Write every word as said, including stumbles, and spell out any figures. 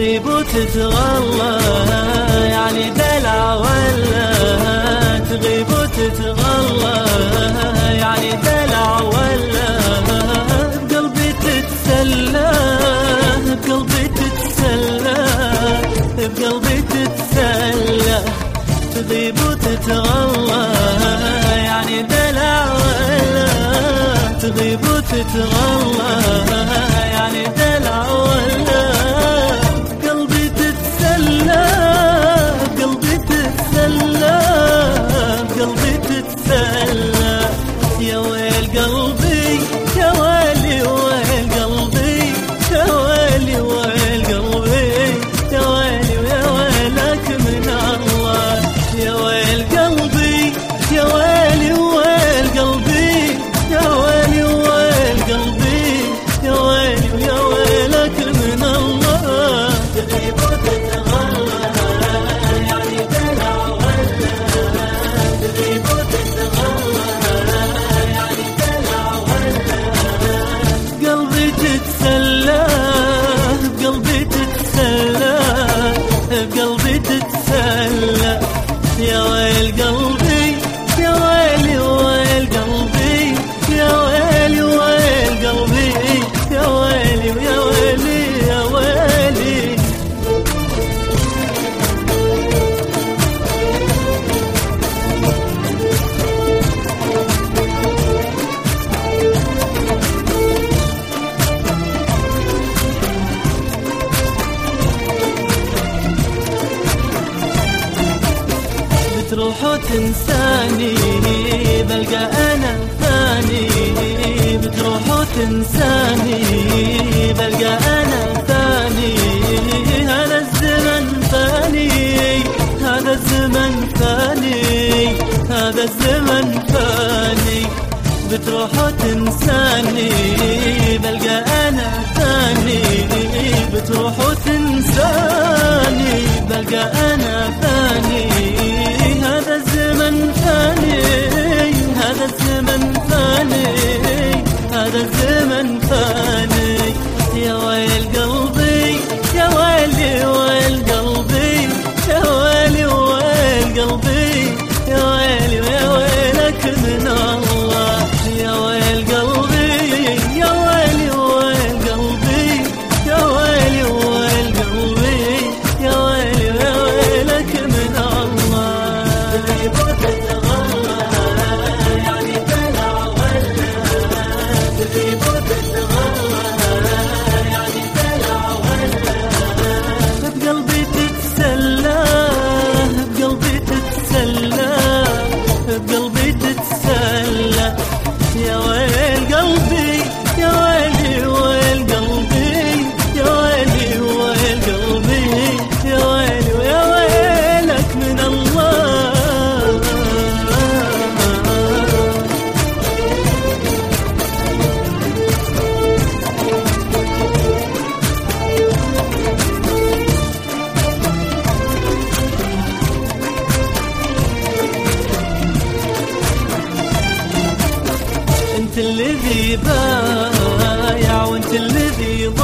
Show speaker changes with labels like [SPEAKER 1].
[SPEAKER 1] تغيب وتتغلى يعني دلع ولا تغيب وتتغلى يعني دلع ولا بقلبي تتسلى بقلبي تتسلى بقلبي تتسلى تغيب وتتغلى يعني دلع ولا تغيب وتتغلى يعني دلع ولا قلبي تتسلى قلبي تتسلى قلبي تتسلى يا ويل قلبي يا ويلي ويل قلبي يا ويلي ويل قلبي يا ويلي ويا ويلك من الله يا ويل قلبي يا ويلي ويل قلبي يا ويلي ويل قلبي يا ويلي ويا ويلك من الله تغيب وتتغلى يعني دلع ولا تغيب وتتغلى يعني دلع ولا قلبي تتسلى بقلبي تتسلى بقلبي تتسلى يا ويل قلبي يا ويلي ويل قلبي يا ويلي ويل قلبي يا ويلي ويا ويلي يا ويلي بتروح وتنساني بلقى أنا ثاني بتروح وتنساني بلقى أنا ثاني هذا الزمن ثاني هذا الزمن ثاني هذا الزمن ثاني بتروح وتنساني بلقى أنا ثاني بتروح وتنساني بلقى أنا ثاني هذا الزمن ثاني هذا الزمن ثاني هذا الزمن ثاني يا ويل قلبي يا ويلي ويل قلبي يا ويلي ويل قلبي يا ويلي ويا ويلك من الله يا ويل قلبي يا ويلي ويل قلبي يا ويلي ويل قلبي يا ويلي ويا ويلك من الله تغيب وتتغلى يعني دلع ولا تغيب وتتغلى يعني دلع ولا بقلبي تتسلى بقلبي تتسلى بقلبي تتسلى يا ويل قلبي يا ويلي ويل قلبي يا ويلي ويل قلبي يا ويلي ويا ويلك من الله انت الذي بايع وانت الذي